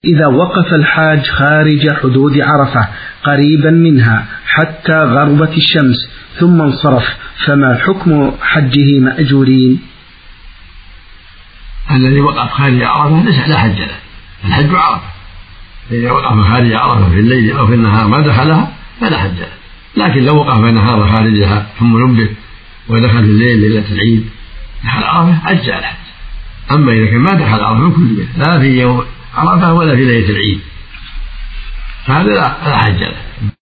إذا وقف الحاج خارج حدود عرفة قريبا منها حتى غربت الشمس ثم انصرف، فما حكم حجه مأجورين؟ الذي وقف خارج عرفة لا حج له، الحج عرفة. إذا وقف خارج عرفة في الليل أو في النهار ما دخلها فلا حج له، لكن لو وقف نهار خارجها ثم نبه ودخل في الليل ليلة العيد دخل عرفة أجزأ الحج. أما إذا كان ما دخل عرفة من كل بيت لا في يوم عرفة ولا في ليلة العيد فهذا لا حج له.